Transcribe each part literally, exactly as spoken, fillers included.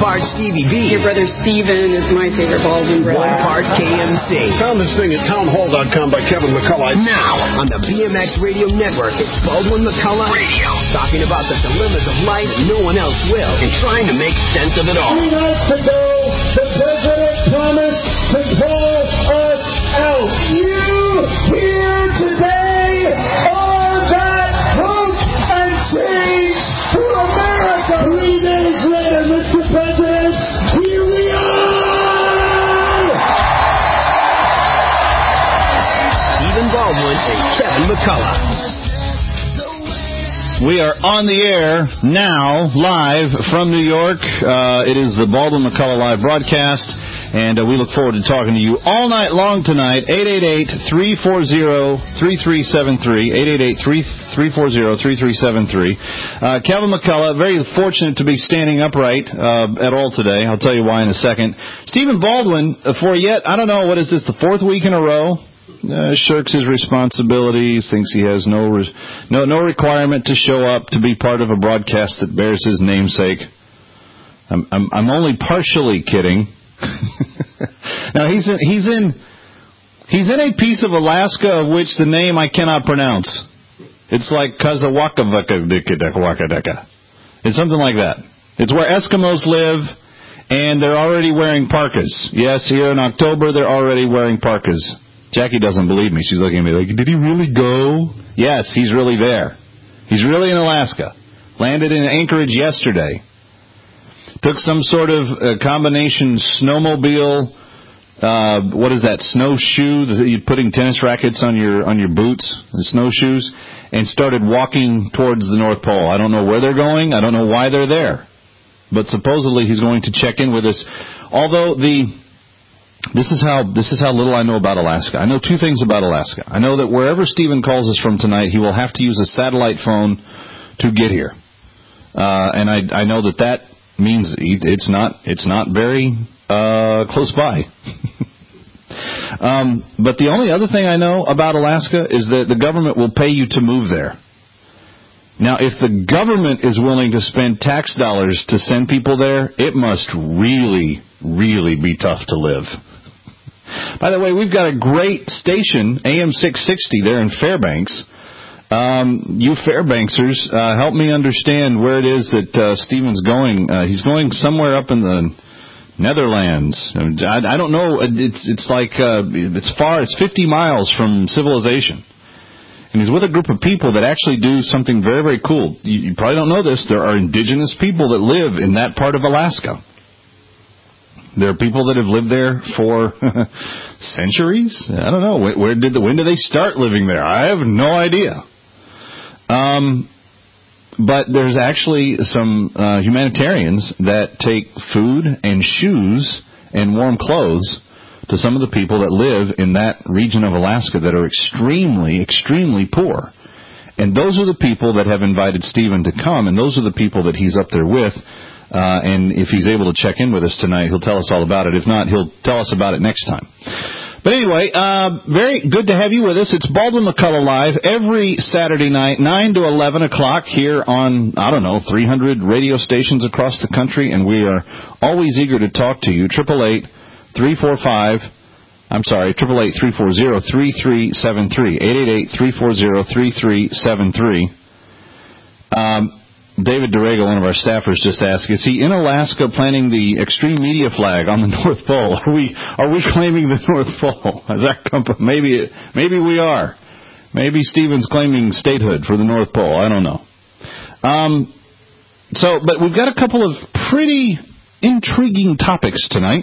part Stevie B. Your brother Steven is my favorite Baldwin brother. One part K M C. Found this thing at townhall dot com by Kevin McCullough. Now, on the B M X Radio Network, it's Baldwin McCullough Radio. Talking about the dilemmas of life and no one else will, and trying to make sense of it all. Three nights ago, the president promised to pull us out. You here today are that hope and change for America. Three days later, Mister President, here we are! Stephen Baldwin and Kevin McCullough. We are on the air now, live from New York. Uh, it is the Baldwin McCullough live broadcast, and uh, we look forward to talking to you all night long tonight. eight eight eight, three four zero, three three seven three, eight eight eight, three four zero, three three seven three. Uh, Kevin McCullough, very fortunate to be standing upright uh, at all today. I'll tell you why in a second. Stephen Baldwin, uh, for yet, I don't know, what is this, the fourth week in a row? Uh, shirks his responsibilities, thinks he has no, re- no no requirement to show up to be part of a broadcast that bears his namesake. I'm I'm, I'm only partially kidding. Now he's in, he's in he's in a piece of Alaska of which the name I cannot pronounce. It's like Kazawakavakadikadakawakadaka. It's something like that. It's where Eskimos live, and they're already wearing parkas. Yes, here in October they're already wearing parkas. Jackie doesn't believe me. She's looking at me like, did he really go? Yes, he's really there. He's really in Alaska. Landed in Anchorage yesterday. Took some sort of uh, combination snowmobile, uh, what is that, snowshoe, that you're putting tennis rackets on your on your boots, the snowshoes, and started walking towards the North Pole. I don't know where they're going. I don't know why they're there. But supposedly he's going to check in with us. Although the... This is how this is how little I know about Alaska. I know two things about Alaska. I know that wherever Stephen calls us from tonight, he will have to use a satellite phone to get here, uh, and I, I know that that means it's not it's not very uh, close by. um, but the only other thing I know about Alaska is that the government will pay you to move there. Now, if the government is willing to spend tax dollars to send people there, it must really, really be tough to live. By the way, we've got a great station, A M six sixty, there in Fairbanks. Um, you Fairbanksers, uh, help me understand where it is that uh, Stephen's going. Uh, he's going somewhere up in the Netherlands. I, I don't know. It's it's like uh, it's far. It's fifty miles from civilization. And he's with a group of people that actually do something very, very cool. You, you probably don't know this. There are indigenous people that live in that part of Alaska. There are people that have lived there for centuries. I don't know. Where, where did the, when did they start living there? I have no idea. Um, but there's actually some uh, humanitarians that take food and shoes and warm clothes to some of the people that live in that region of Alaska that are extremely, extremely poor. And those are the people that have invited Stephen to come, and those are the people that he's up there with. Uh, and if he's able to check in with us tonight, he'll tell us all about it. If not, he'll tell us about it next time. But anyway, uh, very good to have you with us. It's Baldwin McCullough Live every Saturday night, nine to eleven o'clock here on, I don't know, three hundred radio stations across the country, and we are always eager to talk to you. triple eight, three four five, I'm sorry, triple eight, three four zero, three three seven three, eight eight eight, three four zero, three three seven three. Um, David Durego, one of our staffers, just asked, is he in Alaska planting the extreme media flag on the North Pole? Are we are we claiming the North Pole? Is that maybe maybe we are. Maybe Stephen's claiming statehood for the North Pole. I don't know. Um, so, but we've got a couple of pretty intriguing topics tonight.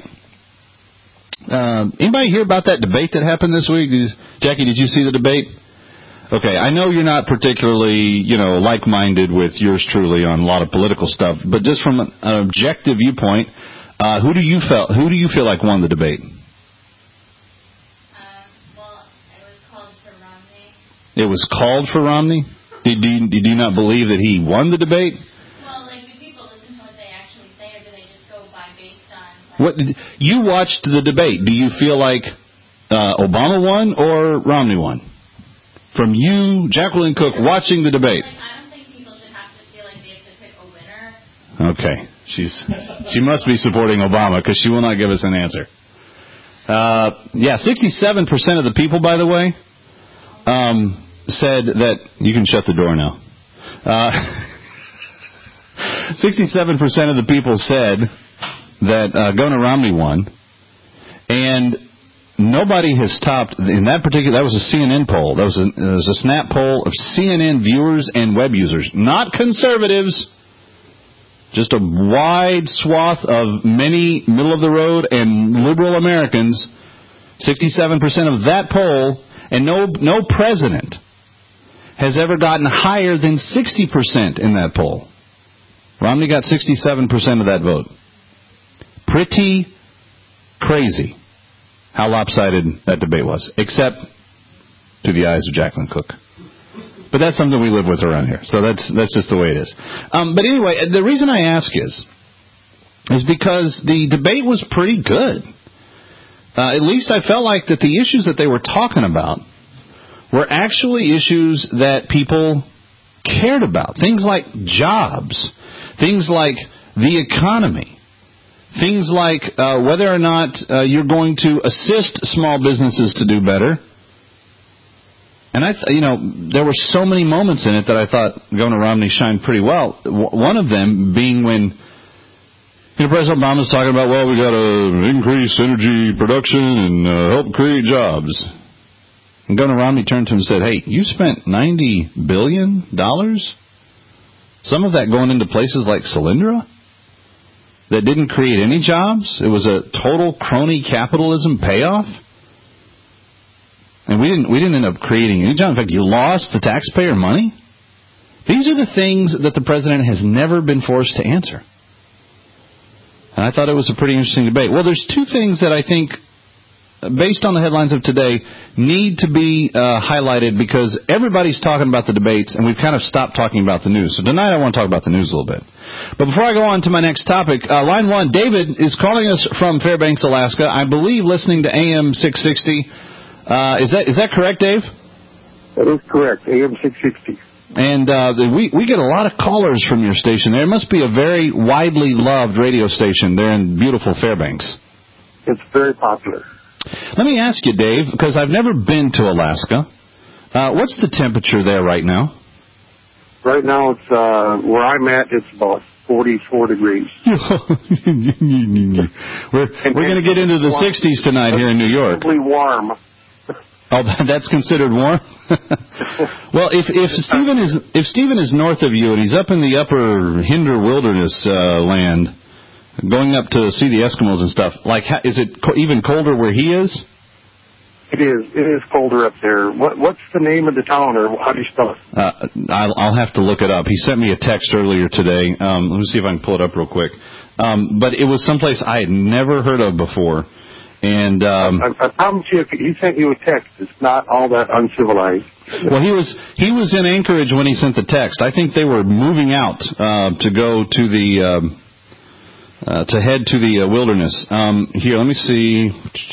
Uh, anybody hear about that debate that happened this week? Jackie, did you see the debate? Okay, I know you're not particularly, you know, like-minded with yours truly on a lot of political stuff, but just from an objective viewpoint, uh, who do you feel who do you feel like won the debate? Um, well, it was called for Romney. It was called for Romney? Did you, did you not believe that he won the debate? Well, like, do people listen to what they actually say, or do they just go by based on... Like, what did, you watched the debate. Do you feel like uh, Obama won or Romney won? From you, Jacqueline Cook, watching the debate. Like, I don't think people should have to feel like they have to pick a winner. Okay. She's she must be supporting Obama because she will not give us an answer. Uh, yeah, sixty-seven percent of the people, by the way, um, said that... You can shut the door now. Uh, sixty-seven percent of the people said that uh, Governor Romney won, and nobody has topped, in that particular... That was a C N N poll. That was a, it was a snap poll of C N N viewers and web users, not conservatives. Just a wide swath of many middle-of-the-road and liberal Americans, sixty-seven percent of that poll, and no no president has ever gotten higher than sixty percent in that poll. Romney got sixty-seven percent of that vote. Pretty crazy how lopsided that debate was, except to the eyes of Jacqueline Cook. But that's something we live with around here. So that's that's just the way it is. Um, but anyway, the reason I ask is, is because the debate was pretty good. Uh, at least I felt like that the issues that they were talking about were actually issues that people cared about. Things like jobs. Things like the economy. Things like uh, whether or not uh, you're going to assist small businesses to do better. And I, th- you know, there were so many moments in it that I thought Governor Romney shined pretty well. W- one of them being when, you know, President Obama was talking about, well, we got to increase energy production and uh, help create jobs. And Governor Romney turned to him and said, "Hey, you spent ninety billion dollars, some of that going into places like Solyndra, that didn't create any jobs. It was a total crony capitalism payoff." And we didn't we didn't end up creating any jobs. In fact, you lost the taxpayer money. These are the things that the president has never been forced to answer. And I thought it was a pretty interesting debate. Well, there's two things that I think, based on the headlines of today, need to be uh, highlighted because everybody's talking about the debates, and we've kind of stopped talking about the news. So tonight I want to talk about the news a little bit. But before I go on to my next topic, uh, line one, David is calling us from Fairbanks, Alaska. I believe listening to A M six sixty. Uh, is that is that correct, Dave? That is correct, A M six sixty. And uh, we we get a lot of callers from your station there. It must be a very widely loved radio station there in beautiful Fairbanks. It's very popular. Let me ask you, Dave, because I've never been to Alaska. Uh, what's the temperature there right now? Right now, it's uh, where I'm at. It's about forty-four degrees. we're we're going to get into the sixties tonight here in New York. It's warm. Oh, that's considered warm? Well, if if Stephen is if Stephen is north of you and he's up in the upper Hinder Wilderness uh, land, going up to see the Eskimos and stuff, like, is it co- even colder where he is? It is. It is colder up there. What What's the name of the town, or how do you spell it? Uh, I'll, I'll have to look it up. He sent me a text earlier today. Um, let me see if I can pull it up real quick. Um, but it was someplace I had never heard of before. And um, I, I promise you, if he sent you a text, it's not all that uncivilized. Well, he was he was in Anchorage when he sent the text. I think they were moving out uh, to go to the um, uh, to head to the uh, wilderness. Um, here, let me see.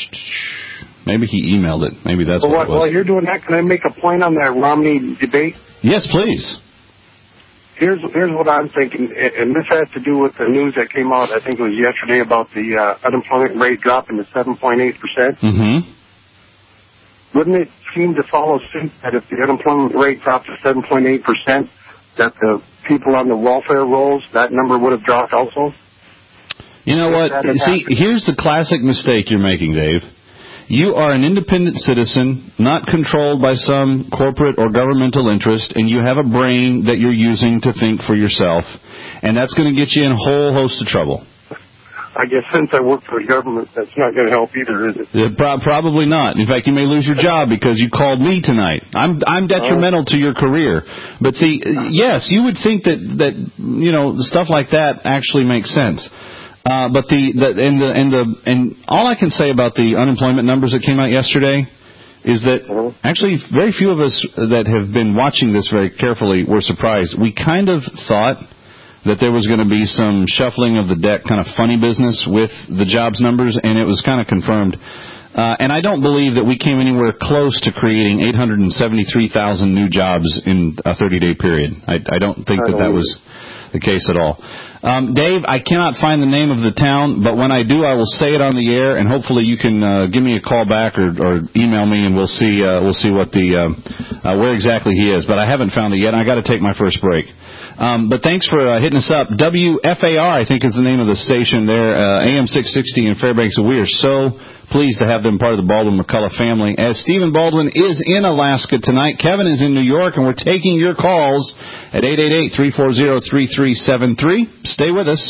Maybe he emailed it. Maybe that's well, what it was. While you're doing that, can I make a point on that Romney debate? Yes, please. Here's here's what I'm thinking, and this has to do with the news that came out, I think it was yesterday, about the uh, unemployment rate dropping to seven point eight percent. Mm-hmm. Wouldn't it seem to follow suit that if the unemployment rate dropped to seven point eight percent, that the people on the welfare rolls, that number would have dropped also? You know what? See, here's the classic mistake you're making, Dave. You are an independent citizen, not controlled by some corporate or governmental interest, and you have a brain that you're using to think for yourself, and that's going to get you in a whole host of trouble. I guess since I work for the government, that's not going to help either, is it? Yeah, pro- probably not. In fact, you may lose your job because you called me tonight. I'm I'm detrimental to your career. But see, yes, you would think that, that you know, stuff like that actually makes sense. Uh, but the, the and the and the and all I can say about the unemployment numbers that came out yesterday is that actually very few of us that have been watching this very carefully were surprised. We kind of thought that there was going to be some shuffling of the deck, kind of funny business with the jobs numbers, and it was kind of confirmed. Uh, and I don't believe that we came anywhere close to creating eight hundred seventy-three thousand new jobs in a thirty-day period. I, I don't think that that was the case at all. Um, Dave, I cannot find the name of the town, but when I do, I will say it on the air, and hopefully you can uh, give me a call back or, or email me, and we'll see uh, we'll see what the uh, uh, where exactly he is. But I haven't found it yet, and I got to take my first break. Um, but thanks for uh, hitting us up. W F A R, I think, is the name of the station there, uh, A M six sixty in Fairbanks. We are so pleased to have them part of the Baldwin-McCullough family. As Stephen Baldwin is in Alaska tonight, Kevin is in New York, and we're taking your calls at eight eight eight, three four zero, three three seven three. Stay with us.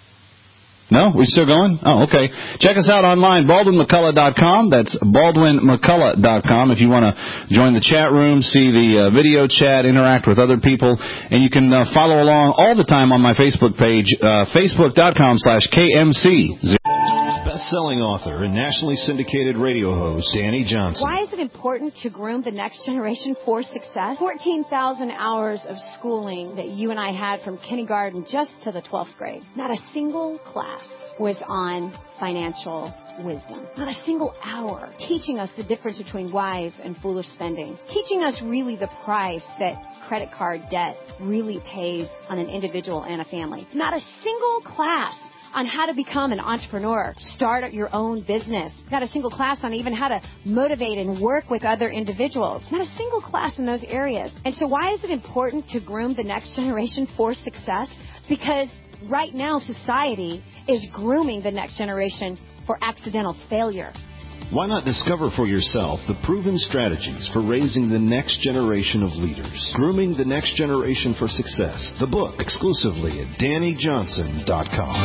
No? We still going? Oh, okay. Check us out online, Baldwin McCullough dot com. That's Baldwin McCullough dot com if you want to join the chat room, see the uh, video chat, interact with other people. And you can uh, follow along all the time on my Facebook page, uh, facebook dot com slash K M C. Best-selling author and nationally syndicated radio host Danny Johnson. Why is it important to groom the next generation for success? fourteen thousand hours of schooling that you and I had from kindergarten just to the twelfth grade. Not a single class was on financial wisdom. Not a single hour teaching us the difference between wise and foolish spending. Teaching us really the price that credit card debt really pays on an individual and a family. Not a single class on how to become an entrepreneur, start your own business. Not a single class on even how to motivate and work with other individuals. Not a single class in those areas. And so why is it important to groom the next generation for success? Because right now society is grooming the next generation for accidental failure. Why not discover for yourself the proven strategies for raising the next generation of leaders? Grooming the Next Generation for Success, the book, exclusively at Danny Johnson dot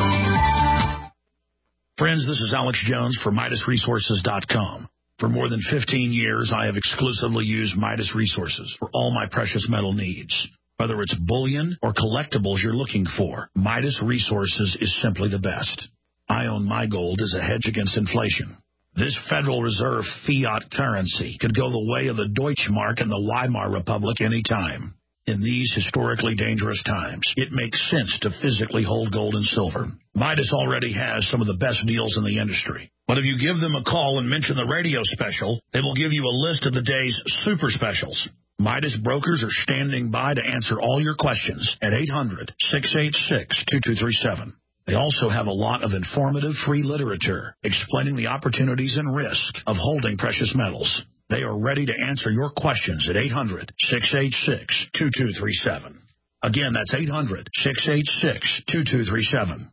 com. Friends, this is Alex Jones for Midas Resources dot com. For more than fifteen years, I have exclusively used Midas Resources for all my precious metal needs. Whether it's bullion or collectibles you're looking for, Midas Resources is simply the best. I own my gold as a hedge against inflation. This Federal Reserve fiat currency could go the way of the Deutschmark and the Weimar Republic any time. In these historically dangerous times, it makes sense to physically hold gold and silver. Midas already has some of the best deals in the industry. But if you give them a call and mention the radio special, they will give you a list of the day's super specials. Midas brokers are standing by to answer all your questions at eight hundred, six eight six, two two three seven. They also have a lot of informative free literature explaining the opportunities and risk of holding precious metals. They are ready to answer your questions at eight hundred, six eight six, two two three seven. Again, that's eight hundred, six eight six, two two three seven.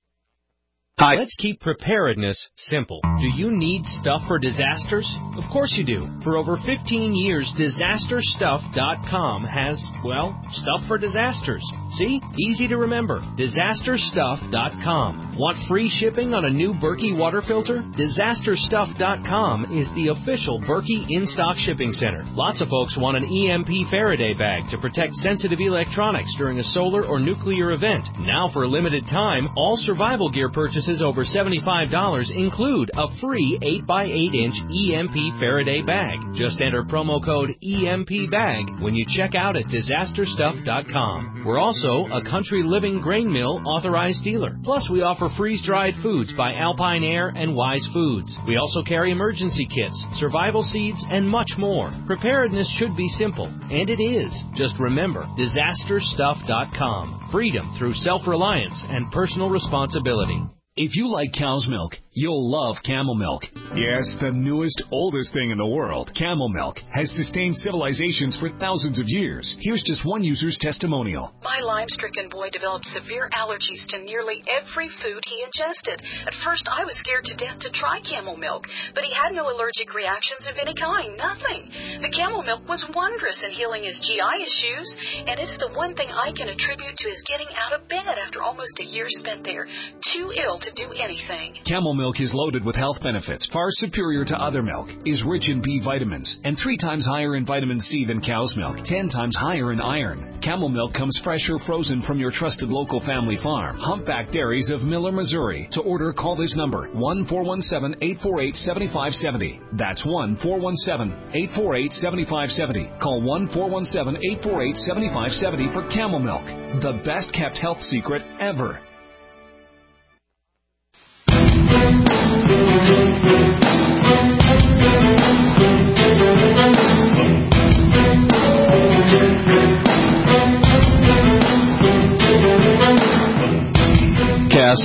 Hi. Let's keep preparedness simple. Do you need stuff for disasters? Of course you do. For over fifteen years, disaster stuff dot com has, well, stuff for disasters. See? Easy to remember. disaster stuff dot com. Want free shipping on a new Berkey water filter? disaster stuff dot com is the official Berkey in-stock shipping center. Lots of folks want an E M P Faraday bag to protect sensitive electronics during a solar or nuclear event. Now, for a limited time, all survival gear purchases over seventy-five dollars include a free eight by eight inch E M P Faraday bag. Just enter promo code E M P bag when you check out at disaster stuff dot com. We're also a Country Living Grain Mill authorized dealer. Plus, we offer freeze-dried foods by Alpine Air and Wise Foods. We also carry emergency kits, survival seeds, and much more. Preparedness should be simple, and it is. Just remember, disaster stuff dot com. Freedom through self-reliance and personal responsibility. If you like cow's milk, you'll love Camel Milk. Yes, the newest, oldest thing in the world, Camel Milk, has sustained civilizations for thousands of years. Here's just one user's testimonial. My Lyme-stricken boy developed severe allergies to nearly every food he ingested. At first, I was scared to death to try Camel Milk, but he had no allergic reactions of any kind, nothing. The Camel Milk was wondrous in healing his G I issues, and it's the one thing I can attribute to his getting out of bed after almost a year spent there, too ill to do anything. Camel Milk is loaded with health benefits far superior to other milk, is rich in B vitamins, and three times higher in vitamin C than cow's milk, ten times higher in iron. Camel Milk comes fresh or frozen from your trusted local family farm, Humpback Dairies of Miller, Missouri. To order, call this number, one four one seven, eight four eight, seven five seven zero. That's one four one seven, eight four eight, seven five seven zero. Call one four one seven, eight four eight, seven five seven zero for Camel Milk, the best kept health secret ever.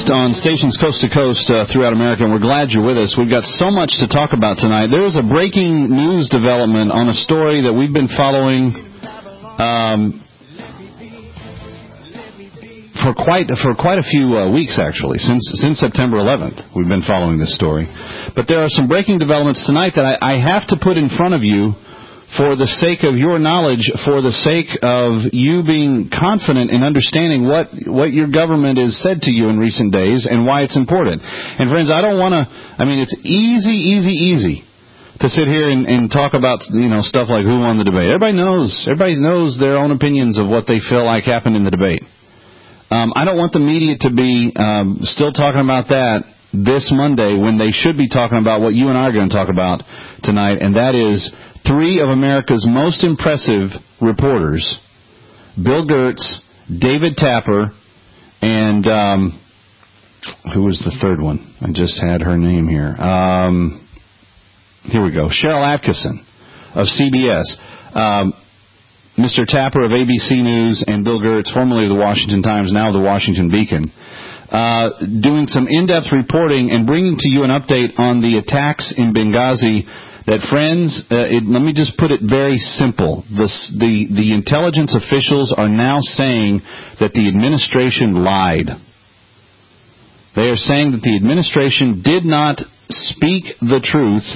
broadcast on stations coast to coast uh, throughout America, and we're glad you're with us. We've got so much to talk about tonight. There is a breaking news development on a story that we've been following um, for quite for quite a few uh, weeks, actually, since since September eleventh. We've been following this story. But there are some breaking developments tonight that I, I have to put in front of you for the sake of your knowledge, for the sake of you being confident in understanding what, what your government has said to you in recent days and why it's important. And friends, I don't want to, I mean, it's easy, easy, easy to sit here and, and talk about, you know, stuff like who won the debate. Everybody knows, everybody knows their own opinions of what they feel like happened in the debate. Um, I don't want the media to be um, still talking about that this Monday when they should be talking about what you and I are going to talk about tonight, and that is three of America's most impressive reporters, Bill Gertz, David Tapper, and um, who was the third one? I just had her name here. Um, here we go. Cheryl Atkinson of C B S. Um, Mister Tapper of A B C News and Bill Gertz, formerly of the Washington Times, now the Washington Beacon, uh, doing some in-depth reporting and bringing to you an update on the attacks in Benghazi. That, friends, uh, it, let me just put it very simple. The, the, the intelligence officials are now saying that the administration lied. They are saying that the administration did not speak the truth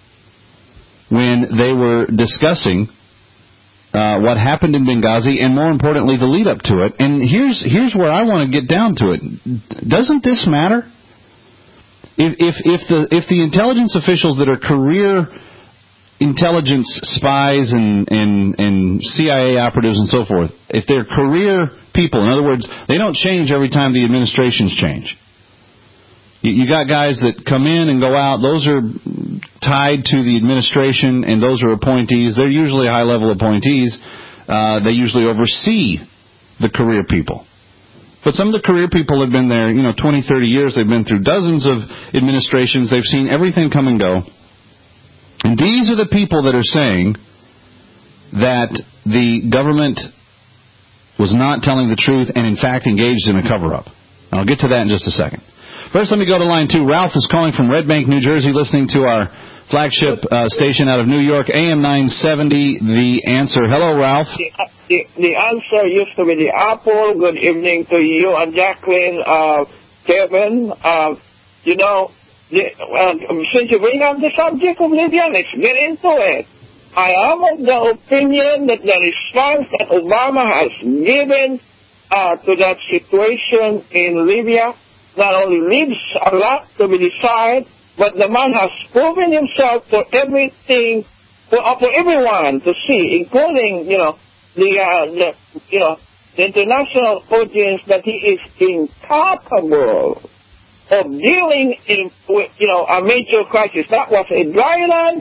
when they were discussing uh, what happened in Benghazi and, more importantly, the lead-up to it. And here's, here's where I want to get down to it. Doesn't this matter? If, if if the if the intelligence officials that are career intelligence spies and, and, and C I A operatives and so forth, if they're career people, in other words, they don't change every time the administrations change. You, you got guys that come in and go out. Those are tied to the administration, and those are appointees. They're usually high-level appointees. Uh, they usually oversee the career people. But some of the career people have been there, you know, twenty, thirty years. They've been through dozens of administrations. They've seen everything come and go. And these are the people that are saying that the government was not telling the truth and, in fact, engaged in a cover-up. I'll get to that in just a second. First, let me go to line two. Ralph is calling from Red Bank, New Jersey, listening to our flagship uh, station out of New York, A M nine seventy, The Answer. Hello, Ralph. The, the, the answer used to be the Apple. Good evening to you and Jacqueline, uh, Kevin. Uh, you know, the, uh, since you bring up the subject of Libya, let's get into it. I am of the opinion that the response that Obama has given uh, to that situation in Libya not only leaves a lot to be desired, but the man has proven himself for everything, for, uh, for everyone to see, including, you know, the, uh, the, you know, the international audience, that he is incapable of dealing in, with, you know, a major crisis. That was a dry land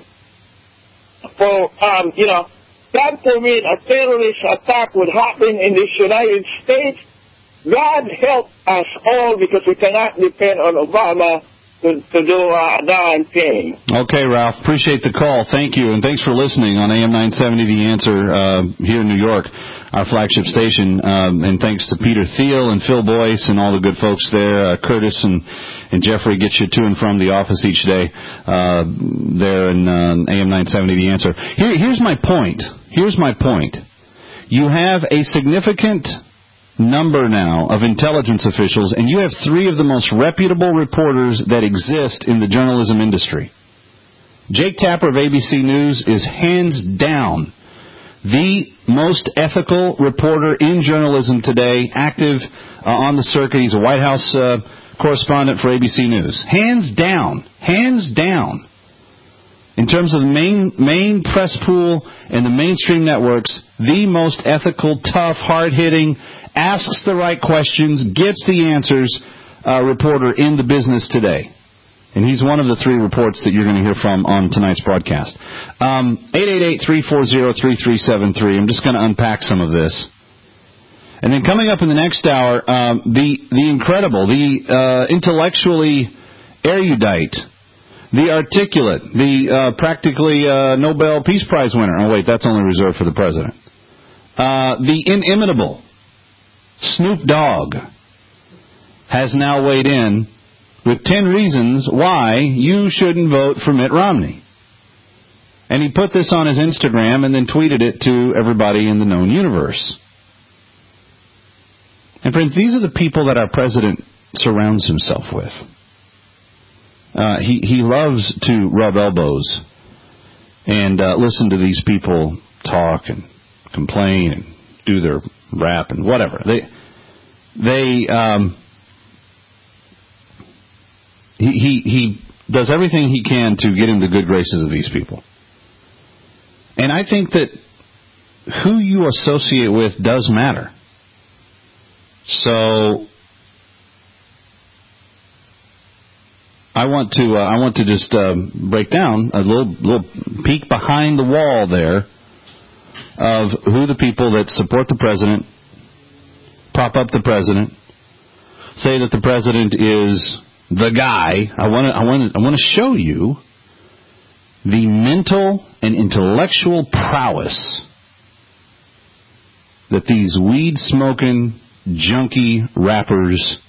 for, um, you know, God forbid a terrorist attack would happen in the United States. God help us all, because we cannot depend on Obama to, to do a darn thing. Okay, Ralph. Appreciate the call. Thank you. And thanks for listening on A M nine seventy, The Answer, uh, here in New York, our flagship station. Um, and thanks to Peter Thiel and Phil Boyce and all the good folks there. Uh, Curtis and, and Jeffrey get you to and from the office each day uh, there in uh, A M nine seventy, The Answer. Here, here's my point. Here's my point. You have a significant number now of intelligence officials, and you have three of the most reputable reporters that exist in the journalism industry. Jake Tapper of A B C News is hands down the most ethical reporter in journalism today, active uh, on the circuit. He's a White House uh, correspondent for A B C News. Hands down. Hands down. In terms of the main, main press pool and the mainstream networks, the most ethical, tough, hard-hitting, asks the right questions, gets the answers uh, reporter in the business today. And he's one of the three reports that you're going to hear from on tonight's broadcast. Um, eight eight eight, three four zero, three three seven three. I'm just going to unpack some of this. And then coming up in the next hour, um, the, the incredible, the uh, intellectually erudite, the articulate, the uh, practically uh, Nobel Peace Prize winner. Oh, wait, that's only reserved for the president. Uh, the inimitable Snoop Dogg has now weighed in with ten reasons why you shouldn't vote for Mitt Romney. And he put this on his Instagram and then tweeted it to everybody in the known universe. And friends, these are the people that our president surrounds himself with. Uh, he, he loves to rub elbows and uh, listen to these people talk and complain and do their rap and whatever. They, they, um, he, he, he does everything he can to get in the good graces of these people. And I think that who you associate with does matter. So I want to uh, I want to just uh, break down a little little peek behind the wall there of who the people that support the president, prop up the president, say that the president is the guy. I want to I want to I want to show you the mental and intellectual prowess that these weed-smoking, junkie rappers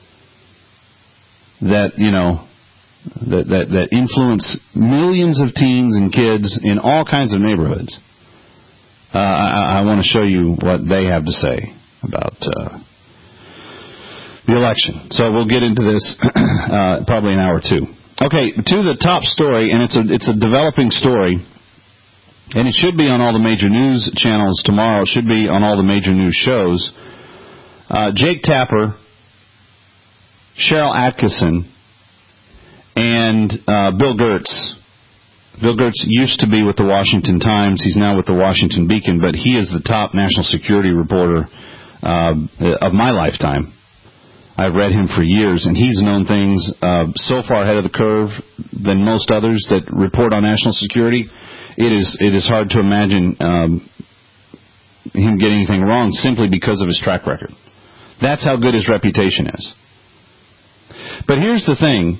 that, you know, that, that, that influence millions of teens and kids in all kinds of neighborhoods. Uh, I, I want to show you what they have to say about uh, the election. So we'll get into this uh, probably an hour or two. Okay, to the top story, and it's a it's a developing story, and it should be on all the major news channels tomorrow. It should be on all the major news shows. Uh, Jake Tapper, Cheryl Atkinson, and uh, Bill Gertz. Bill Gertz used to be with the Washington Times. He's now with the Washington Beacon, but he is the top national security reporter uh, of my lifetime. I've read him for years, and he's known things uh, so far ahead of the curve than most others that report on national security. It is it is hard to imagine um, him getting anything wrong simply because of his track record. That's how good his reputation is. But here's the thing.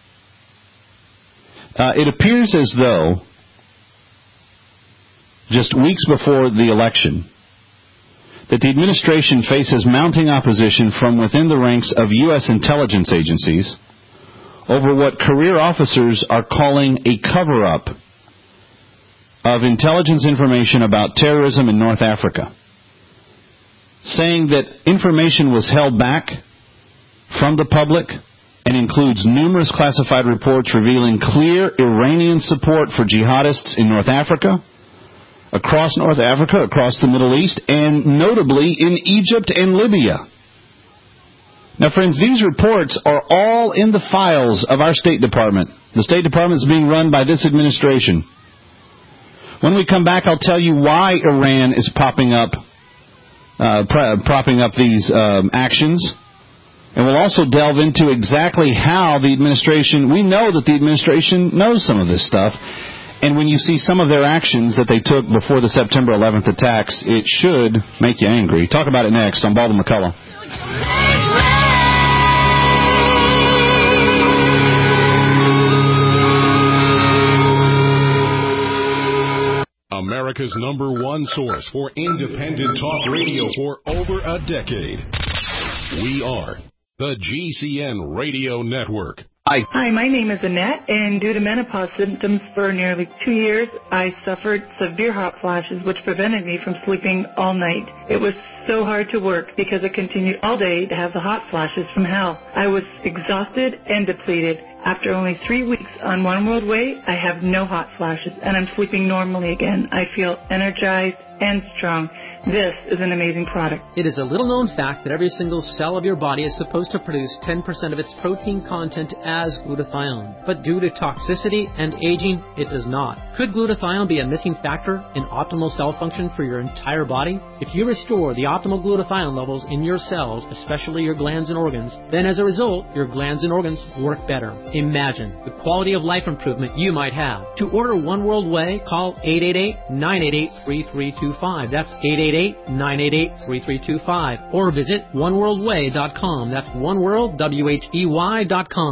Uh, it appears as though just weeks before the election that the administration faces mounting opposition from within the ranks of U S intelligence agencies over what career officers are calling a cover-up of intelligence information about terrorism in North Africa, saying that information was held back from the public and includes numerous classified reports revealing clear Iranian support for jihadists in North Africa, across North Africa, across the Middle East, and notably in Egypt and Libya. Now, friends, these reports are all in the files of our State Department. The State Department is being run by this administration. When we come back, I'll tell you why Iran is popping up, uh, pr- propping up these um, actions. And we'll also delve into exactly how the administration, we know that the administration knows some of this stuff. And when you see some of their actions that they took before the September eleventh attacks, it should make you angry. Talk about it next on Baldwin McCullough. America's number one source for independent talk radio for over a decade. We are the G C N Radio Network. Hi. Hi, my name is Annette, and due to menopause symptoms for nearly two years, I suffered severe hot flashes, which prevented me from sleeping all night. It was so hard to work because I continued all day to have the hot flashes from hell. I was exhausted and depleted. After only three weeks on One World Way, I have no hot flashes, and I'm sleeping normally again. I feel energized and strong. This is an amazing product. It is a little-known fact that every single cell of your body is supposed to produce ten percent of its protein content as glutathione. But due to toxicity and aging, it does not. Could glutathione be a missing factor in optimal cell function for your entire body? If you restore the optimal glutathione levels in your cells, especially your glands and organs, then as a result, your glands and organs work better. Imagine the quality of life improvement you might have. To order One World Way, call eight eight eight, nine eight eight, three three two five. That's eight eight eight, nine eight eight, three three two five. Or visit one world way dot com. That's oneworld, W H E Y dot com.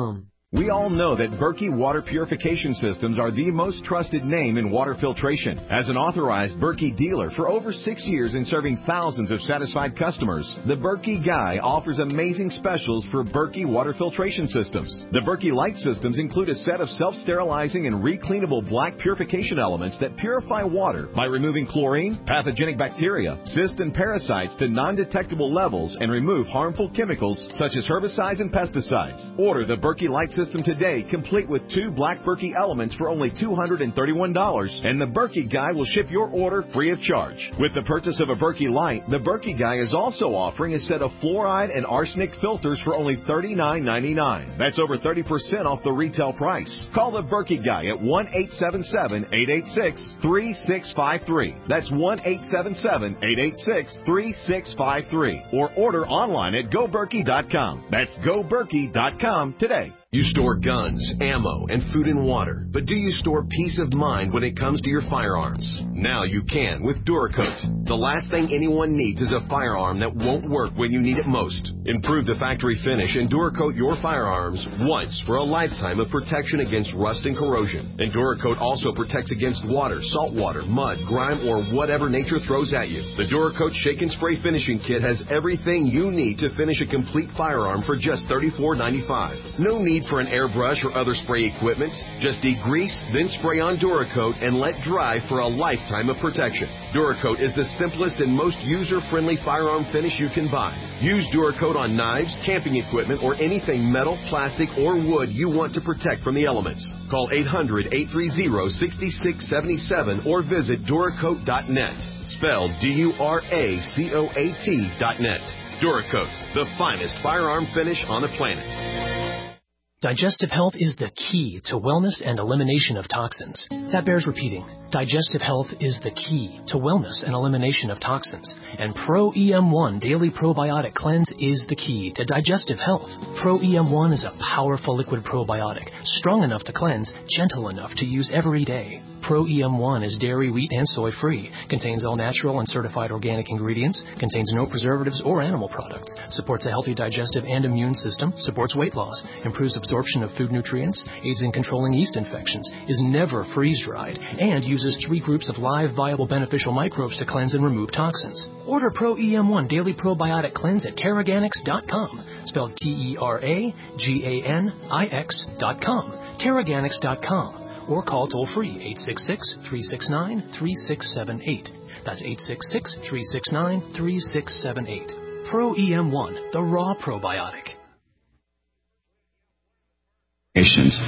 We all know that Berkey Water Purification Systems are the most trusted name in water filtration. As an authorized Berkey dealer for over six years and serving thousands of satisfied customers, the Berkey Guy offers amazing specials for Berkey Water Filtration Systems. The Berkey Light Systems include a set of self-sterilizing and recleanable black purification elements that purify water by removing chlorine, pathogenic bacteria, cysts, and parasites to non-detectable levels and remove harmful chemicals such as herbicides and pesticides. Order the Berkey Light System today, complete with two black Berkey elements for only two hundred thirty-one dollars, and the Berkey Guy will ship your order free of charge. With the purchase of a Berkey Light, the Berkey Guy is also offering a set of fluoride and arsenic filters for only thirty-nine ninety-nine. That's over thirty percent off the retail price. Call the Berkey Guy at one eight seven seven, eight eight six, three six five three. That's one eight seven seven, eight eight six, three six five three. Or order online at go berkey dot com. That's go berkey dot com today. You store guns, ammo, and food and water, but do you store peace of mind when it comes to your firearms? Now you can with Duracoat. The last thing anyone needs is a firearm that won't work when you need it most. Improve the factory finish and Duracoat your firearms once for a lifetime of protection against rust and corrosion. And Duracoat also protects against water, salt water, mud, grime, or whatever nature throws at you. The Duracoat Shake and Spray Finishing Kit has everything you need to finish a complete firearm for just thirty-four ninety-five. No need for an airbrush or other spray equipment. Just degrease, then spray on Duracoat and let dry for a lifetime of protection. Duracoat is the simplest and most user-friendly firearm finish you can buy. Use Duracoat on knives, camping equipment, or anything metal, plastic, or wood you want to protect from the elements. Call eight hundred, eight three zero, six six seven seven or visit Duracoat dot net. Spelled D U R A C O A T dot net. Duracoat, the finest firearm finish on the planet. Digestive health is the key to wellness and elimination of toxins. That bears repeating. Digestive health is the key to wellness and elimination of toxins. And Pro E M one Daily Probiotic Cleanse is the key to digestive health. Pro E M one is a powerful liquid probiotic, strong enough to cleanse, gentle enough to use every day. Pro E M one is dairy, wheat, and soy-free, contains all natural and certified organic ingredients, contains no preservatives or animal products, supports a healthy digestive and immune system, supports weight loss, improves absorption of food nutrients, aids in controlling yeast infections, is never freeze-dried, and uses three groups of live, viable, beneficial microbes to cleanse and remove toxins. Order Pro E M one Daily Probiotic Cleanse at Terraganix dot com, spelled T E R A G A N I X dot com, Terraganix dot com. Or call toll-free eight six six, three six nine, three six seven eight. That's eight six six, three six nine, three six seven eight. Pro E M one, the raw probiotic. Patients.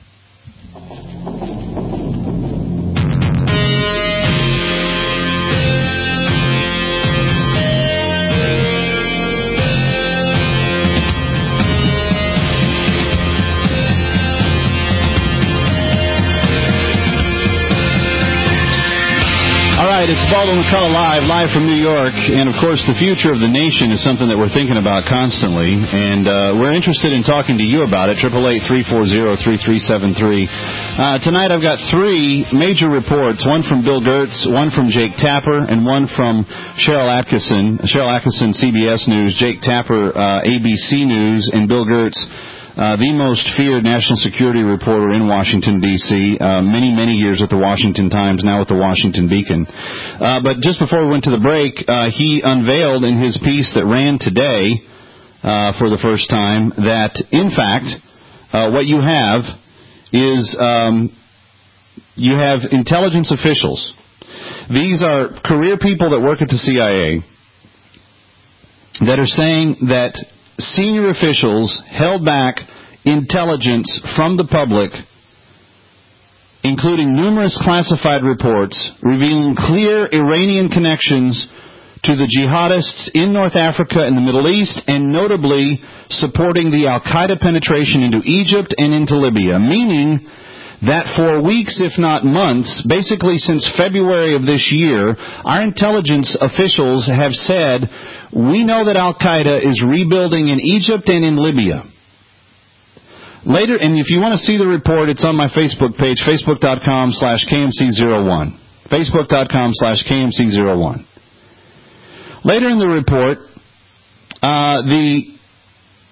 All right, it's Baldwin McCullough Live, live from New York. And, of course, the future of the nation is something that we're thinking about constantly. And uh, we're interested in talking to you about it, eight eight eight, three four zero, three three seven three. Uh, tonight I've got three major reports, one from Bill Gertz, one from Jake Tapper, and one from Cheryl Atkinson. Cheryl Atkinson, C B S News, Jake Tapper, uh, A B C News, and Bill Gertz, Uh, the most feared national security reporter in Washington, D C, uh, many, many years at the Washington Times, now at the Washington Beacon. Uh, but just before we went to the break, uh, he unveiled in his piece that ran today, uh, for the first time, that, in fact, uh, what you have is um, you have intelligence officials. These are career people that work at the C I A that are saying that senior officials held back intelligence from the public, including numerous classified reports revealing clear Iranian connections to the jihadists in North Africa and the Middle East, and notably supporting the Al-Qaeda penetration into Egypt and into Libya, meaning that for weeks, if not months, basically since February of this year, our intelligence officials have said, we know that Al-Qaeda is rebuilding in Egypt and in Libya. Later, and if you want to see the report, it's on my Facebook page, facebook.com slash KMC01. Facebook.com slash KMC01. Later in the report, uh, the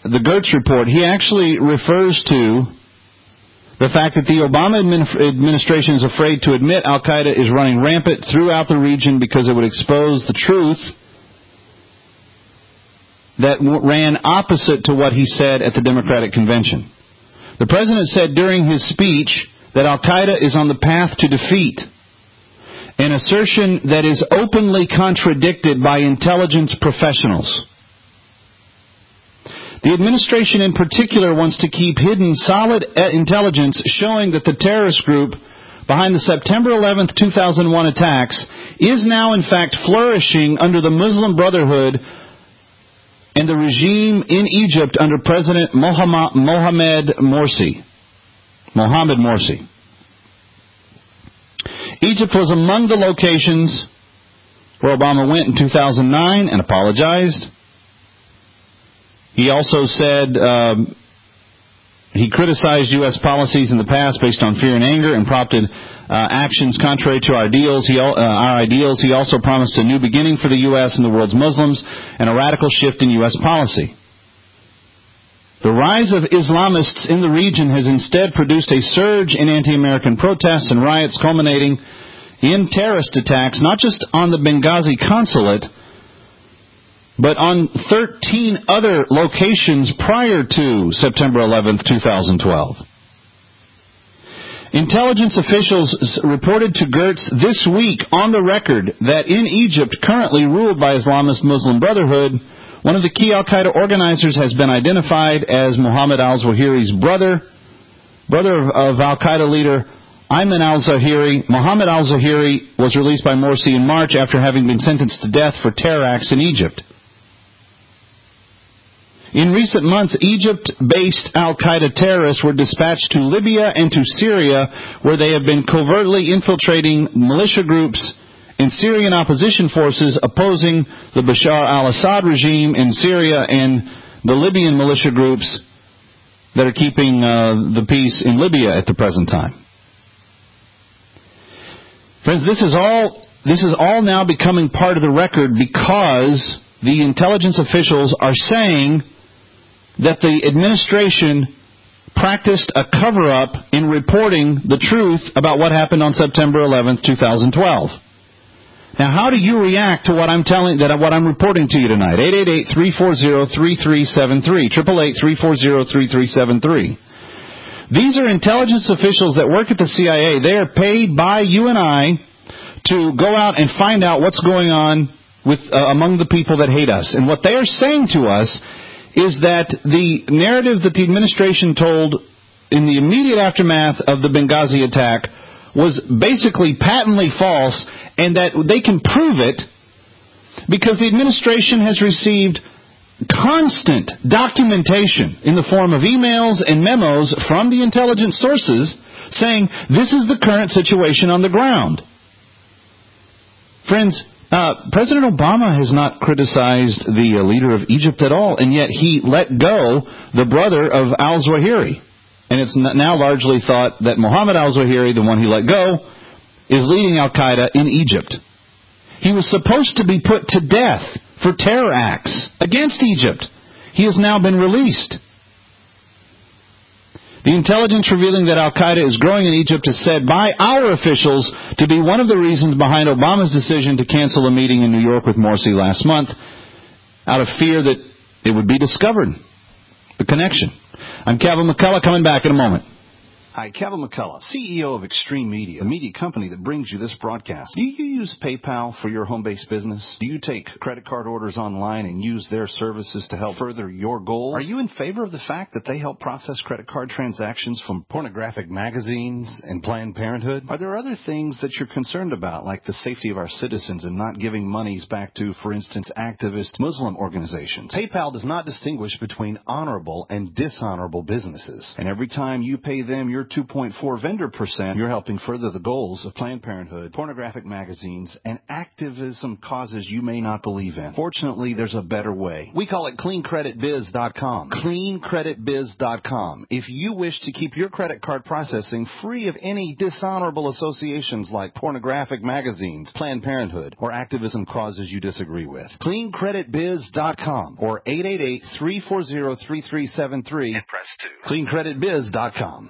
the Gertz report, he actually refers to the fact that the Obama administration is afraid to admit Al-Qaeda is running rampant throughout the region because it would expose the truth that ran opposite to what he said at the Democratic Convention. The president said during his speech that Al-Qaeda is on the path to defeat, an assertion that is openly contradicted by intelligence professionals. The administration in particular wants to keep hidden solid intelligence showing that the terrorist group behind the September eleventh, two thousand one attacks is now in fact flourishing under the Muslim Brotherhood and the regime in Egypt under President Mohamed Morsi. Mohamed Morsi. Egypt was among the locations where Obama went in two thousand nine and apologized. He also said um, he criticized U S policies in the past based on fear and anger and prompted uh, actions contrary to our ideals. He, uh, our ideals. He also promised a new beginning for the U S and the world's Muslims and a radical shift in U S policy. The rise of Islamists in the region has instead produced a surge in anti-American protests and riots culminating in terrorist attacks, not just on the Benghazi consulate, but on thirteen other locations prior to September eleventh, two thousand twelve. Intelligence officials reported to Gertz this week on the record that in Egypt, currently ruled by Islamist Muslim Brotherhood, one of the key Al-Qaeda organizers has been identified as Mohammed al-Zawahiri's brother, brother of, of Al-Qaeda leader Ayman al-Zawahiri. Mohammed al-Zawahiri was released by Morsi in March after having been sentenced to death for terror acts in Egypt. In recent months, Egypt-based Al-Qaeda terrorists were dispatched to Libya and to Syria, where they have been covertly infiltrating militia groups and Syrian opposition forces opposing the Bashar al-Assad regime in Syria and the Libyan militia groups that are keeping uh, the peace in Libya at the present time. Friends, this is all this is all now becoming part of the record because the intelligence officials are saying that the administration practiced a cover-up in reporting the truth about what happened on September eleventh, two thousand twelve. Now, how do you react to what I'm telling, that what I'm reporting to you tonight? eight eight eight, three four zero, three three seven three. eight eight eight, three four zero, three three seven three. These are intelligence officials that work at the C I A. They are paid by you and I to go out and find out what's going on with uh, among the people that hate us. And what they are saying to us is that the narrative that the administration told in the immediate aftermath of the Benghazi attack was basically patently false, and that they can prove it because the administration has received constant documentation in the form of emails and memos from the intelligence sources saying this is the current situation on the ground. Friends, Uh, President Obama has not criticized the uh, leader of Egypt at all, and yet he let go the brother of al-Zawahiri. And it's now largely thought that Mohammed al-Zawahiri, the one he let go, is leading Al-Qaeda in Egypt. He was supposed to be put to death for terror acts against Egypt. He has now been released. The intelligence revealing that Al-Qaeda is growing in Egypt is said by our officials to be one of the reasons behind Obama's decision to cancel a meeting in New York with Morsi last month, out of fear that it would be discovered, the connection. I'm Kevin McCullough, coming back in a moment. Hi, Kevin McCullough, C E O of Extreme Media, the media company that brings you this broadcast. Do you use PayPal for your home-based business? Do you take credit card orders online and use their services to help further your goals? Are you in favor of the fact that they help process credit card transactions from pornographic magazines and Planned Parenthood? Are there other things that you're concerned about, like the safety of our citizens and not giving monies back to, for instance, activist Muslim organizations? PayPal does not distinguish between honorable and dishonorable businesses. And every time you pay them your two point four vendor percent, you're helping further the goals of Planned Parenthood, pornographic magazines, and activism causes you may not believe in. Fortunately, there's a better way. We call it clean credit biz dot com. clean credit biz dot com. If you wish to keep your credit card processing free of any dishonorable associations like pornographic magazines, Planned Parenthood, or activism causes you disagree with, clean credit biz dot com or eight eight eight, three four zero, three three seven three and press two. clean credit biz dot com.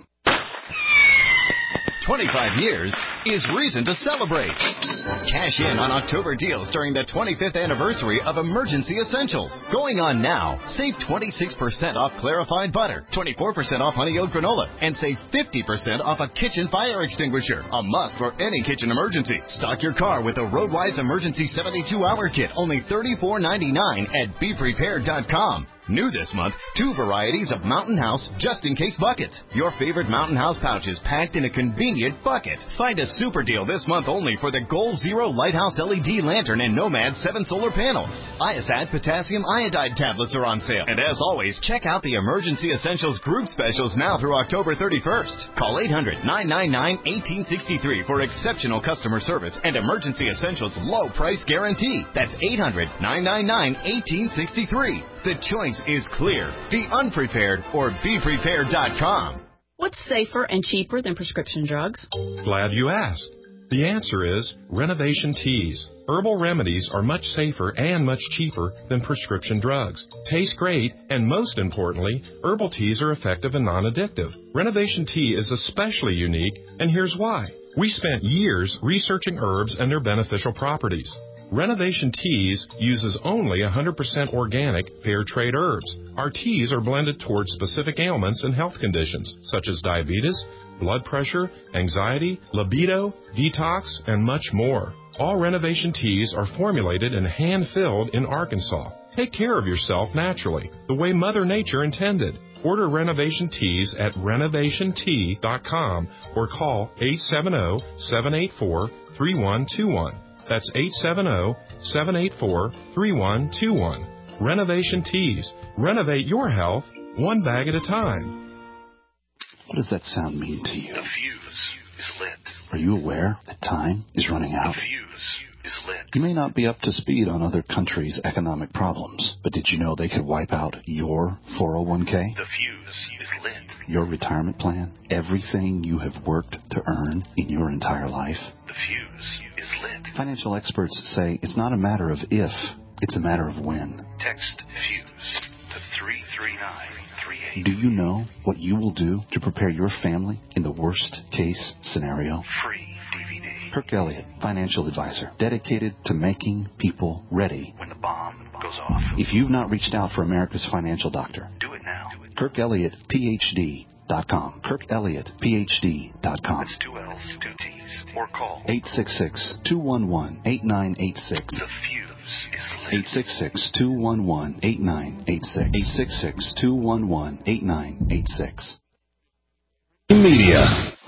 twenty-five years is reason to celebrate. Cash in on October deals during the twenty-fifth anniversary of Emergency Essentials. Going on now. Save twenty-six percent off clarified butter, twenty-four percent off honey oat granola, and save fifty percent off a kitchen fire extinguisher. A must for any kitchen emergency. Stock your car with a Roadwise Emergency seventy-two hour kit, only thirty-four ninety-nine at be prepared dot com. New this month, two varieties of Mountain House just-in-case buckets. Your favorite Mountain House pouches packed in a convenient bucket. Find a super deal this month only for the Gold Zero Lighthouse L E D Lantern and Nomad seven Solar Panel. Iosat Potassium Iodide tablets are on sale. And as always, check out the Emergency Essentials group specials now through October thirty-first. Call eight hundred, nine nine nine, one eight six three for exceptional customer service and Emergency Essentials low price guarantee. That's eight hundred, nine nine nine, one eight six three. The choice is clear. Be unprepared or be prepared dot com. What's safer and cheaper than prescription drugs? Glad you asked. The answer is Renovation Teas. Herbal remedies are much safer and much cheaper than prescription drugs. Taste great, and most importantly, herbal teas are effective and non-addictive. Renovation Tea is especially unique, and here's why. We spent years researching herbs and their beneficial properties. Renovation Teas uses only one hundred percent organic, fair trade herbs. Our teas are blended towards specific ailments and health conditions, such as diabetes, blood pressure, anxiety, libido, detox, and much more. All Renovation Teas are formulated and hand-filled in Arkansas. Take care of yourself naturally, the way Mother Nature intended. Order Renovation Teas at renovation tea dot com or call eight seven zero, seven eight four, three one two one. That's eight seven zero, seven eight four, three one two one. Renovation Teas. Renovate your health one bag at a time. What does that sound mean to you? The fuse is lit. Are you aware that time is running out? The fuse is lit. You may not be up to speed on other countries' economic problems, but did you know they could wipe out your four oh one k? The fuse is lit. Your retirement plan? Everything you have worked to earn in your entire life? The fuse is lit. Financial experts say it's not a matter of if, it's a matter of when. Text FUSE to three three nine three eight. Do you know what you will do to prepare your family in the worst case scenario? Free D V D. Kirk Elliott, financial advisor, dedicated to making people ready when the bomb goes off. If you've not reached out for America's financial doctor, do it now. Kirk Elliott, P H D dot com. Kirk Elliott, P H D dot com. That's two L's, two T's. Or call eight six six, two one one, eight nine eight six. The fuse is lit. eight six six, two one one, eight nine eight six. eight six six, two one one, eight nine eight six. Media.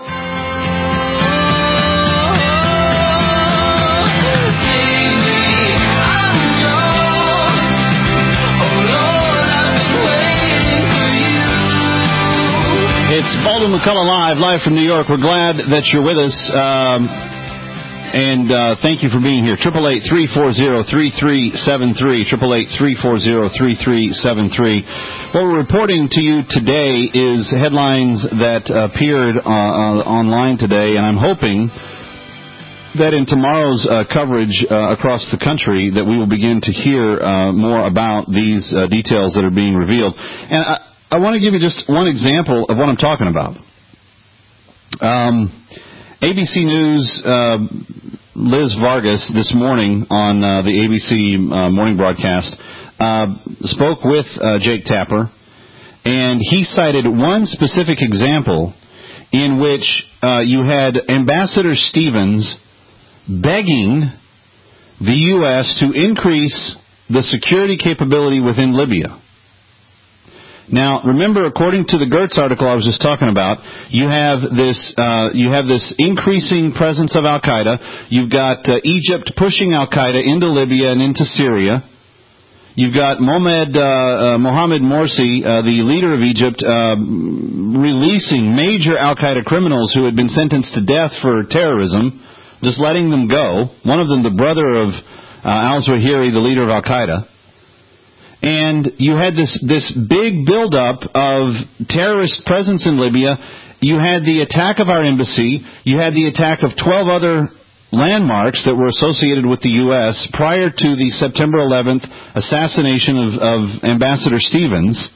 It's Baldwin McCullough Live, live from New York. We're glad that you're with us, um, and uh, thank you for being here. triple eight, three four zero, three three seven three, triple eight, three four zero, three three seven three. What we're reporting to you today is headlines that appeared uh, uh, online today, and I'm hoping that in tomorrow's uh, coverage uh, across the country that we will begin to hear uh, more about these uh, details that are being revealed. And I, I want to give you just one example of what I'm talking about. Um, A B C News, uh, Liz Vargas this morning on uh, the A B C uh, morning broadcast uh, spoke with uh, Jake Tapper, and he cited one specific example in which uh, you had Ambassador Stevens begging the U S to increase the security capability within Libya. Now, remember, according to the Gertz article I was just talking about, you have this uh, you have this increasing presence of Al-Qaeda. You've got uh, Egypt pushing Al-Qaeda into Libya and into Syria. You've got Mohamed, uh, uh, Mohamed Morsi, uh, the leader of Egypt, uh, releasing major al-Qaeda criminals who had been sentenced to death for terrorism, just letting them go. One of them, the brother of uh, al-Zawahiri, the leader of al-Qaeda. And you had this, this big buildup of terrorist presence in Libya. You had the attack of our embassy. You had the attack of twelve other landmarks that were associated with the U S prior to the September eleventh assassination of, of Ambassador Stevens.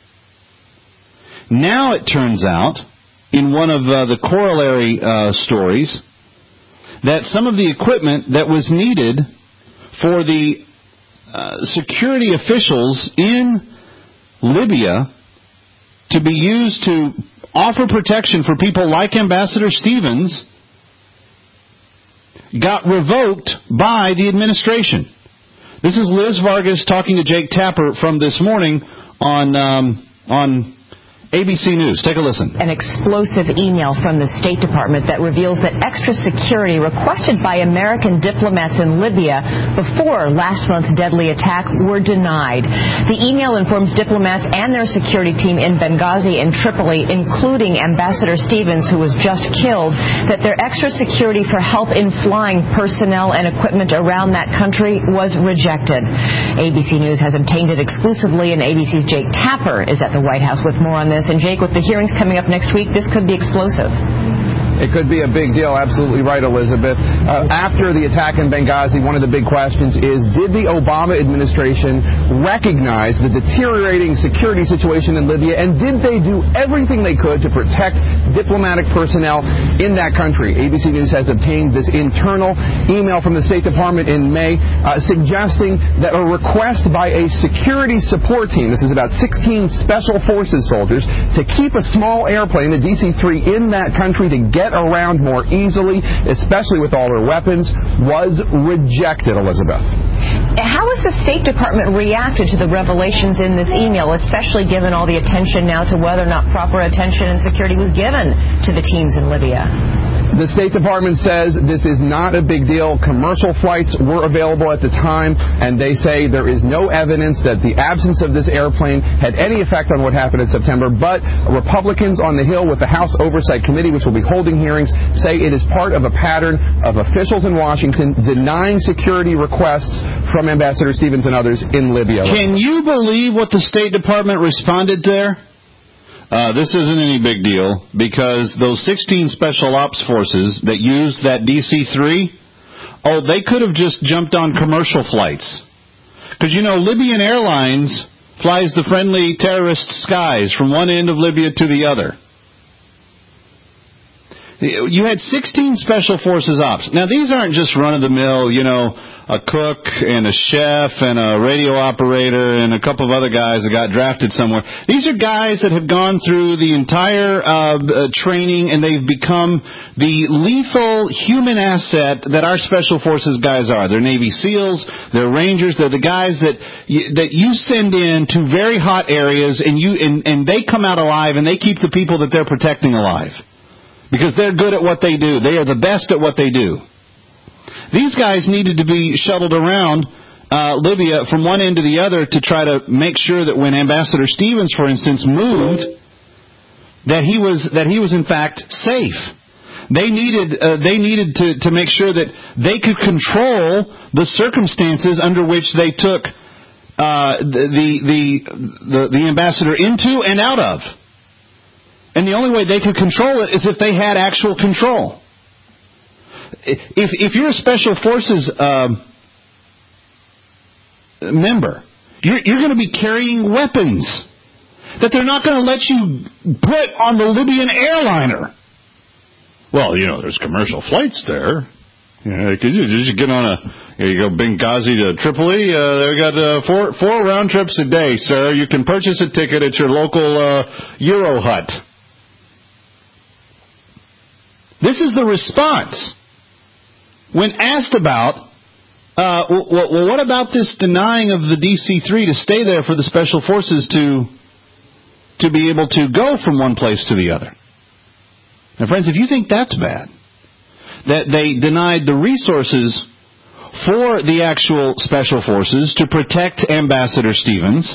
Now it turns out, in one of uh, the corollary uh, stories, that some of the equipment that was needed for the uh, security officials in Libya to be used to offer protection for people like Ambassador Stevens got revoked by the administration. This is Liz Vargas talking to Jake Tapper from this morning on um, on A B C News. Take a listen. An explosive email from the State Department that reveals that extra security requested by American diplomats in Libya before last month's deadly attack were denied. The email informs diplomats and their security team in Benghazi and Tripoli, including Ambassador Stevens, who was just killed, that their extra security for help in flying personnel and equipment around that country was rejected. A B C News has obtained it exclusively, and A B C's Jake Tapper is at the White House with more on this. And Jake, with the hearings coming up next week, this could be explosive. It could be a big deal. Absolutely right, Elizabeth. Uh, after the attack in Benghazi, one of the big questions is, did the Obama administration recognize the deteriorating security situation in Libya, and did they do everything they could to protect diplomatic personnel in that country? A B C News has obtained this internal email from the State Department in May uh, suggesting that a request by a security support team, this is about sixteen Special Forces soldiers, to keep a small airplane, the D C three, in that country to get around more easily, especially with all their weapons, was rejected, Elizabeth. How has the State Department reacted to the revelations in this email, especially given all the attention now to whether or not proper attention and security was given to the teams in Libya? The State Department says this is not a big deal. Commercial flights were available at the time, and they say there is no evidence that the absence of this airplane had any effect on what happened in September. But Republicans on the Hill with the House Oversight Committee, which will be holding hearings, say it is part of a pattern of officials in Washington denying security requests from Ambassador Stevens and others in Libya. Can you believe what the State Department responded there? Uh, this isn't any big deal, because those sixteen Special Ops forces that used that D C three, oh, they could have just jumped on commercial flights. Because, you know, Libyan Airlines flies the friendly terrorist skies from one end of Libya to the other. You had sixteen Special Forces ops. Now, these aren't just run-of-the-mill, you know, a cook and a chef and a radio operator and a couple of other guys that got drafted somewhere. These are guys that have gone through the entire uh, uh, training, and they've become the lethal human asset that our Special Forces guys are. They're Navy SEALs, they're Rangers, they're the guys that you, that you send in to very hot areas, and you and, and they come out alive, and they keep the people that they're protecting alive. Because they're good at what they do. They are the best at what they do. These guys needed to be shuttled around uh, Libya from one end to the other to try to make sure that when Ambassador Stevens, for instance, moved, that he was that he was in fact safe. They needed uh, they needed to, to make sure that they could control the circumstances under which they took uh, the, the the the ambassador into and out of. And the only way they could control it is if they had actual control. If if you're a Special Forces um, member, you're, you're going to be carrying weapons that they're not going to let you put on the Libyan airliner. Well, you know, there's commercial flights there. Yeah, could you just get on a, you go Benghazi to Tripoli? Uh, they've got uh, four four round trips a day, sir. You can purchase a ticket at your local uh, Euro hut. This is the response. When asked about, uh, well, well, what about this denying of the D C three to stay there for the Special Forces to to be able to go from one place to the other? Now, friends, if you think that's bad, that they denied the resources for the actual special forces to protect Ambassador Stevens.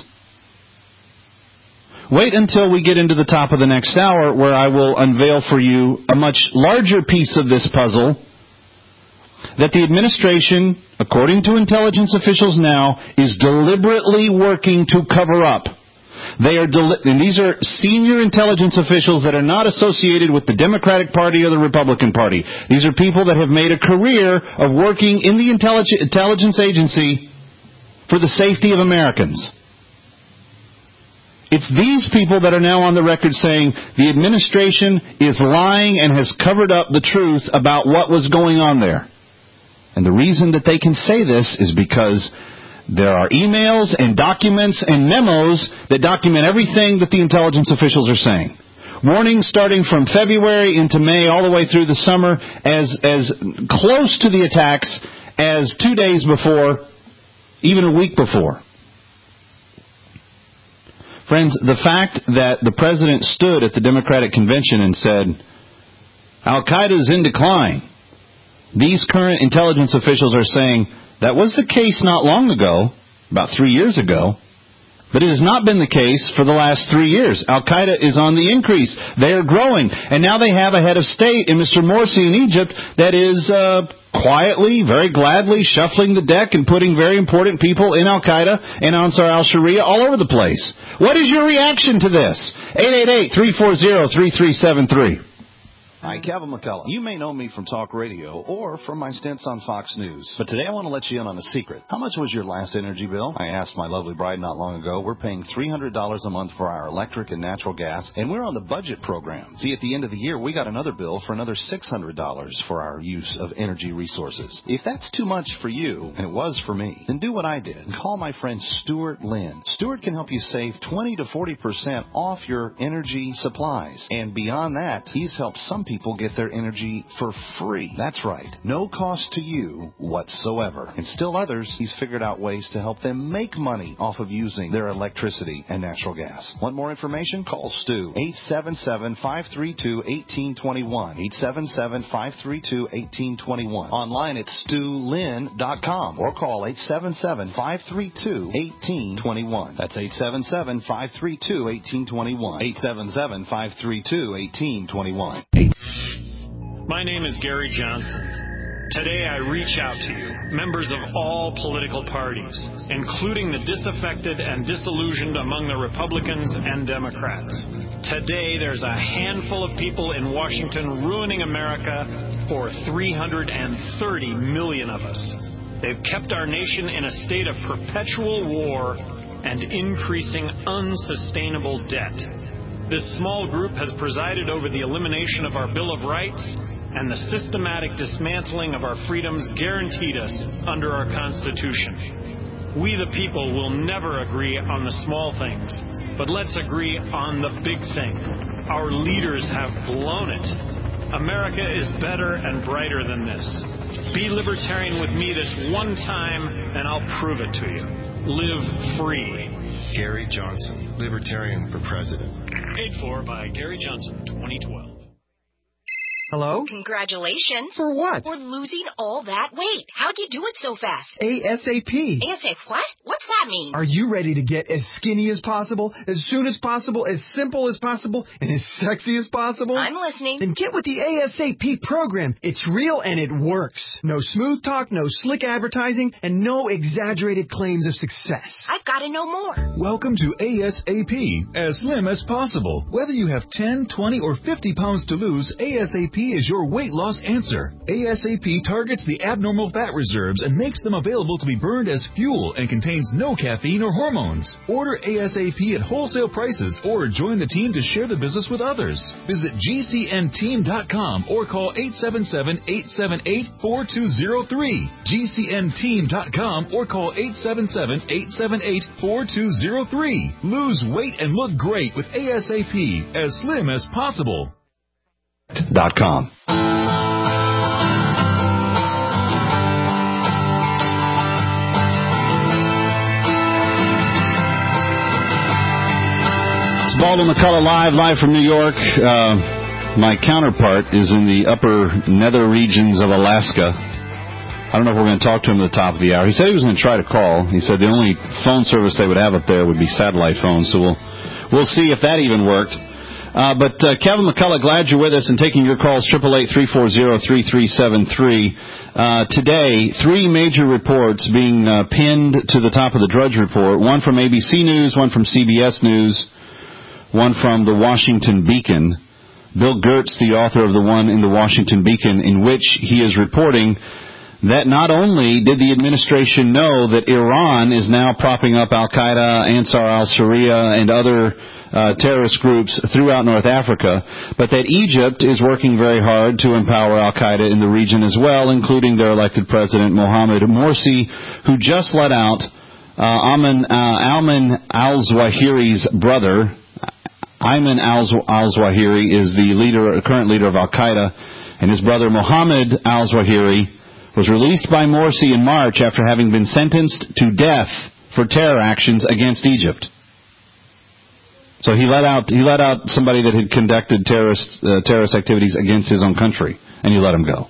Wait until we get into the top of the next hour, where I will unveil for you a much larger piece of this puzzle that the administration, according to intelligence officials now, is deliberately working to cover up. They are, deli- and these are senior intelligence officials that are not associated with the Democratic Party or the Republican Party. These are people that have made a career of working in the intellig- intelligence agency for the safety of Americans. It's these people that are now on the record saying the administration is lying and has covered up the truth about what was going on there. And the reason that they can say this is because there are emails and documents and memos that document everything that the intelligence officials are saying. Warnings starting from February into May, all the way through the summer, as as close to the attacks as two days before, even a week before. Friends, the fact that the president stood at the Democratic convention and said, Al-Qaeda is in decline. These current intelligence officials are saying that was the case not long ago, about three years ago, but it has not been the case for the last three years. Al-Qaeda is on the increase. They are growing. And now they have a head of state in Mister Morsi in Egypt that is uh, quietly, very gladly shuffling the deck and putting very important people in Al-Qaeda and Ansar al-Sharia all over the place. What is your reaction to this? eight eight eight, three four zero, three three seven three. Hi, Kevin McCullough. You may know me from talk radio or from my stints on Fox News. But today I want to let you in on a secret. How much was your last energy bill? I asked my lovely bride not long ago. We're paying three hundred dollars a month for our electric and natural gas, and we're on the budget program. See, at the end of the year, we got another bill for another six hundred dollars for our use of energy resources. If that's too much for you, and it was for me, then do what I did and call my friend Stuart Lynn. Stuart can help you save twenty to forty percent off your energy supplies. And beyond that, he's helped some people People get their energy for free. That's right. No cost to you whatsoever. And still others, he's figured out ways to help them make money off of using their electricity and natural gas. Want more information? Call Stu. eight seven seven, five three two, one eight two one. eight seven seven, five three two, one eight two one. Online at stu lynn dot com or call eight seven seven, five three two, one eight two one. That's eight seven seven, five three two, one eight two one. eight seven seven, five three two, one eight two one. My name is Gary Johnson. Today I reach out to you, members of all political parties, including the disaffected and disillusioned among the Republicans and Democrats. Today there's a handful of people in Washington ruining America for three hundred thirty million of us. They've kept our nation in a state of perpetual war and increasing unsustainable debt. This small group has presided over the elimination of our Bill of Rights and the systematic dismantling of our freedoms guaranteed us under our Constitution. We the people will never agree on the small things, but let's agree on the big thing. Our leaders have blown it. America is better and brighter than this. Be libertarian with me this one time, and I'll prove it to you. Live free. Gary Johnson, Libertarian for President. Paid for by Gary Johnson, twenty twelve. Hello? Congratulations. For what? For losing all that weight. How'd you do it so fast? ASAP. ASAP what? What's that mean? Are you ready to get as skinny as possible, as soon as possible, as simple as possible, and as sexy as possible? I'm listening. Then get with the ASAP program. It's real and it works. No smooth talk, no slick advertising, and no exaggerated claims of success. I've got to know more. Welcome to ASAP, as slim as possible. Whether you have ten, twenty, or fifty pounds to lose, ASAP is your weight loss answer. ASAP targets the abnormal fat reserves and makes them available to be burned as fuel and contains no caffeine or hormones. Order ASAP at wholesale prices or join the team to share the business with others. Visit G C N team dot com or call eight seven seven, eight seven eight, four two zero three. G C N team dot com or call eight seven seven, eight seven eight, four two zero three. Lose weight and look great with ASAP, as slim as possible. Dot com. It's Baldwin McCullough live, live from New York. Uh, my counterpart is in the upper nether regions of Alaska. I don't know if we're going to talk to him at the top of the hour. He said he was going to try to call. He said the only phone service they would have up there would be satellite phones, so we'll we'll see if that even worked. Uh, but uh, Kevin McCullough, glad you're with us and taking your calls, eight eight eight, three four zero, three three seven three. Uh, today, three major reports being uh, pinned to the top of the Drudge Report, one from A B C News, one from C B S News, one from the Washington Beacon. Bill Gertz, the author of the one in the Washington Beacon, in which he is reporting that not only did the administration know that Iran is now propping up Al-Qaeda, Ansar al-Sharia, and other uh, terrorist groups throughout North Africa, but that Egypt is working very hard to empower Al-Qaeda in the region as well, including their elected president, Mohammed Morsi, who just let out uh, Ayman, uh, Ayman al-Zawahiri's brother. Ayman al-Zawahiri is the leader, current leader of Al-Qaeda, and his brother Mohammed al-Zawahiri was released by Morsi in March after having been sentenced to death for terror actions against Egypt. So he let out he let out somebody that had conducted terrorist uh, terrorist activities against his own country, and he let him go.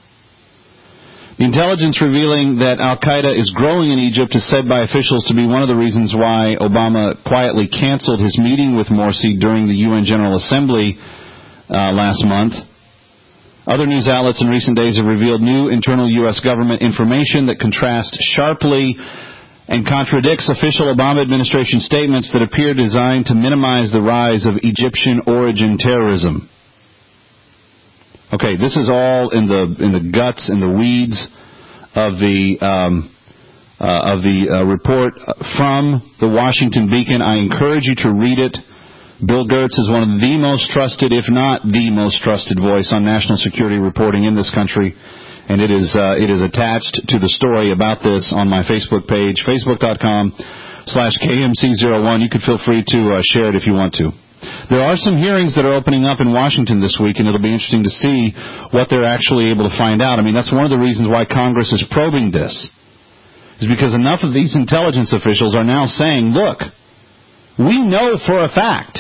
The intelligence revealing that Al-Qaeda is growing in Egypt is said by officials to be one of the reasons why Obama quietly canceled his meeting with Morsi during the U N General Assembly uh, last month. Other news outlets in recent days have revealed new internal U S government information that contrasts sharply and contradicts official Obama administration statements that appear designed to minimize the rise of Egyptian origin terrorism. Okay, this is all in the in the guts and the weeds of the um, uh, of the uh, report from the Washington Beacon. I encourage you to read it. Bill Gertz is one of the most trusted, if not the most trusted voice on national security reporting in this country, and it is uh, it is attached to the story about this on my Facebook page, facebook.com slash KMC01. You could feel free to uh, share it if you want to. There are some hearings that are opening up in Washington this week, and it'll be interesting to see what they're actually able to find out. I mean, that's one of the reasons why Congress is probing this, is because enough of these intelligence officials are now saying, look, we know for a fact,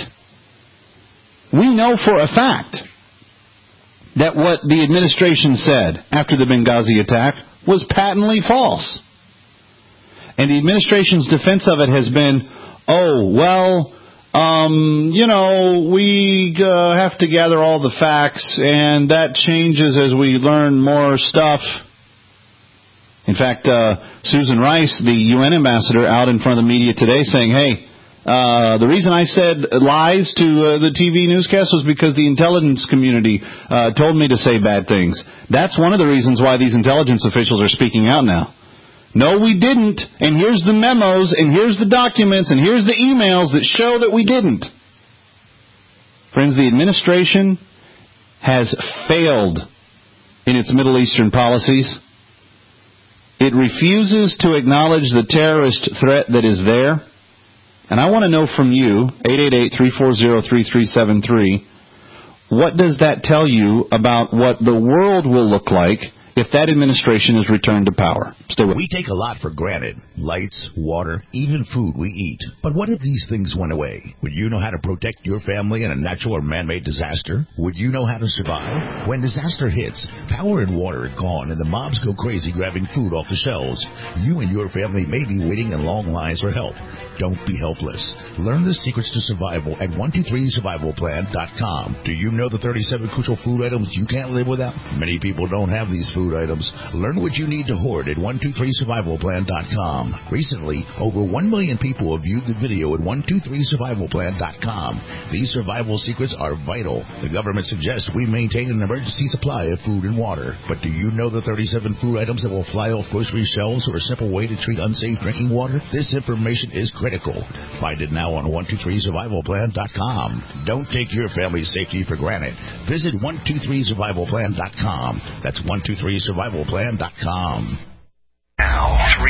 we know for a fact that what the administration said after the Benghazi attack was patently false. And the administration's defense of it has been, oh, well, Um, you know, we uh, have to gather all the facts, and that changes as we learn more stuff. In fact, uh, Susan Rice, the U N ambassador, out in front of the media today saying, hey, uh, the reason I said lies to uh, the T V newscast was because the intelligence community uh, told me to say bad things. That's one of the reasons why these intelligence officials are speaking out now. No, we didn't, and here's the memos, and here's the documents, and here's the emails that show that we didn't. Friends, the administration has failed in its Middle Eastern policies. It refuses to acknowledge the terrorist threat that is there. And I want to know from you, eight eight eight, three four zero, three three seven three, what does that tell you about what the world will look like if that administration is returned to power? Stay with we take a lot for granted. Lights, water, even food we eat. But what if these things went away? Would you know how to protect your family in a natural or man-made disaster? Would you know how to survive? When disaster hits, power and water are gone and the mobs go crazy grabbing food off the shelves. You and your family may be waiting in long lines for help. Don't be helpless. Learn the secrets to survival at one two three survival plan dot com. Do you know the thirty-seven crucial food items you can't live without? Many people don't have these food items. Learn what you need to hoard at one two three survival plan dot com. Recently, over one million people have viewed the video at one two three survival plan dot com. These survival secrets are vital. The government suggests we maintain an emergency supply of food and water. But do you know the thirty-seven food items that will fly off grocery shelves or a simple way to treat unsafe drinking water? This information is critical. Find it now on one two three survival plan dot com. Don't take your family's safety for granted. Visit one two three survival plan dot com. That's one two three survival plan dot com. Now, three